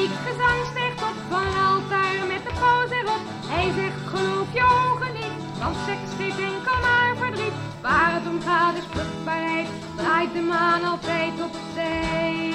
liedgezang steegt op van een altaar met de poos erop. Hij zegt geloof je ogen niet, want seks geeft enkel maar verdriet. Waar het om gaat is vruchtbaarheid, draait de maan altijd op tijd.